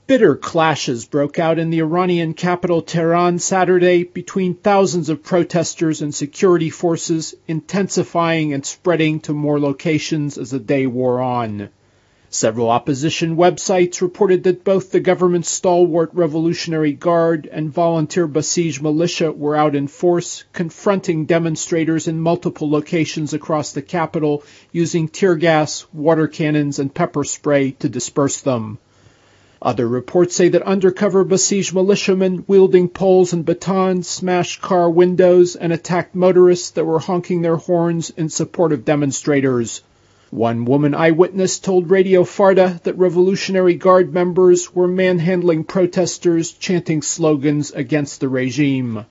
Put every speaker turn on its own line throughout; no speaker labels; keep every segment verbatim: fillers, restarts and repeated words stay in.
Bitter clashes broke out in the Iranian capital Tehran Saturday between thousands of protesters and security forces, intensifying and spreading to more locations as the day wore on. Several opposition websites reported that both the government's stalwart Revolutionary Guard and volunteer Basij militia were out in force, confronting demonstrators in multiple locations across the capital, using tear gas, water cannons, and pepper spray to disperse them. Other reports say that undercover Basij militiamen wielding poles and batons smashed car windows and attacked motorists that were honking their horns in support of demonstrators. One woman eyewitness told Radio Farda that Revolutionary Guard members were manhandling protesters chanting slogans against the regime.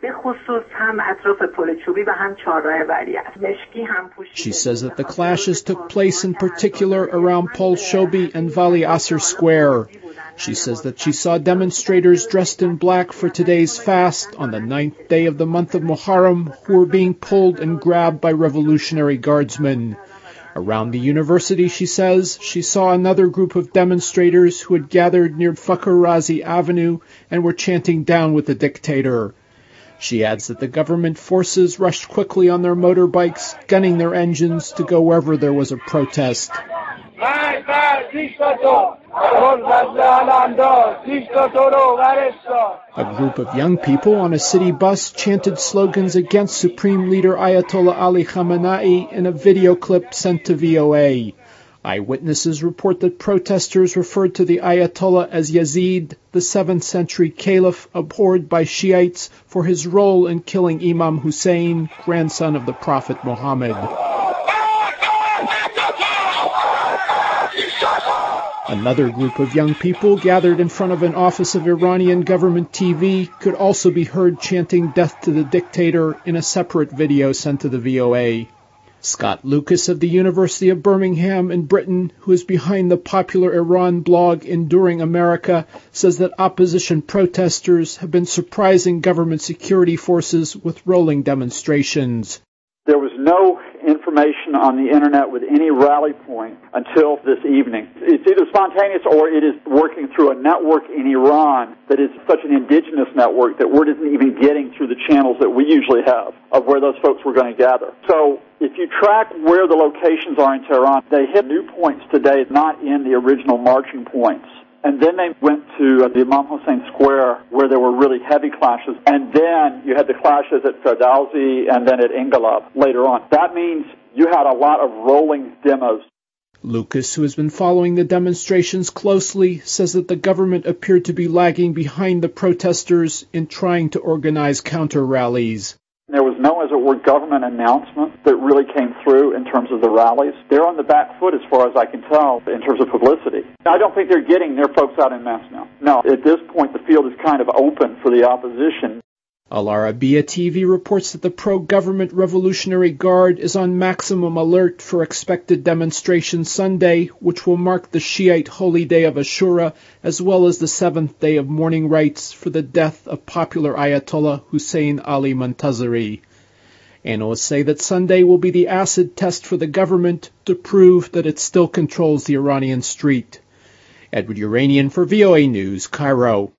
She says that the clashes took place in particular around Pol Shobi and Vali Asr Square. She says that she saw demonstrators dressed in black for today's fast on the ninth day of the month of Muharram who were being pulled and grabbed by Revolutionary Guardsmen. Around the university, she says, she saw another group of demonstrators who had gathered near Fakhr Razi Avenue and were chanting down with the dictator. She adds that the government forces rushed quickly on their motorbikes, gunning their engines to go wherever there was a protest. A group of young people on a city bus chanted slogans against Supreme Leader Ayatollah Ali Khamenei in a video clip sent to V O A. Eyewitnesses report that protesters referred to the Ayatollah as Yazid, the seventh century caliph abhorred by Shiites for his role in killing Imam Hussein, grandson of the Prophet Muhammad. Another group of young people gathered in front of an office of Iranian government T V could also be heard chanting death to the dictator in a separate video sent to the V O A. Scott Lucas of the University of Birmingham in Britain, who is behind the popular Iran blog Enduring America, says that opposition protesters have been surprising government security forces with rolling demonstrations.
There was no information on the internet with any rally point until this evening. It's either spontaneous or it is working through a network in Iran that is such an indigenous network that word isn't even getting through the channels that we usually have of where those folks were going to gather. So if you track where the locations are in Tehran, they hit new points today, not in the original marching points. And then they went to the Imam Hussein Square where there were really heavy clashes. And then you had the clashes at Ferdowsi and then at Inqilab later on. That means you had a lot of rolling demos.
Lucas, who has been following the demonstrations closely, says that the government appeared to be lagging behind the protesters in trying to organize counter-rallies.
There was no, as it were, government announcement that really came through in terms of the rallies. They're on the back foot as far as I can tell in terms of publicity. I don't think they're getting their folks out en masse now. No, at this point the field is kind of open for the opposition.
Al Arabiya T V reports that the pro-government Revolutionary Guard is on maximum alert for expected demonstrations Sunday, which will mark the Shiite holy day of Ashura, as well as the seventh day of mourning rites for the death of popular Ayatollah Hussein Ali Montazeri. Analysts say that Sunday will be the acid test for the government to prove that it still controls the Iranian street. Edward Uranian for V O A News, Cairo.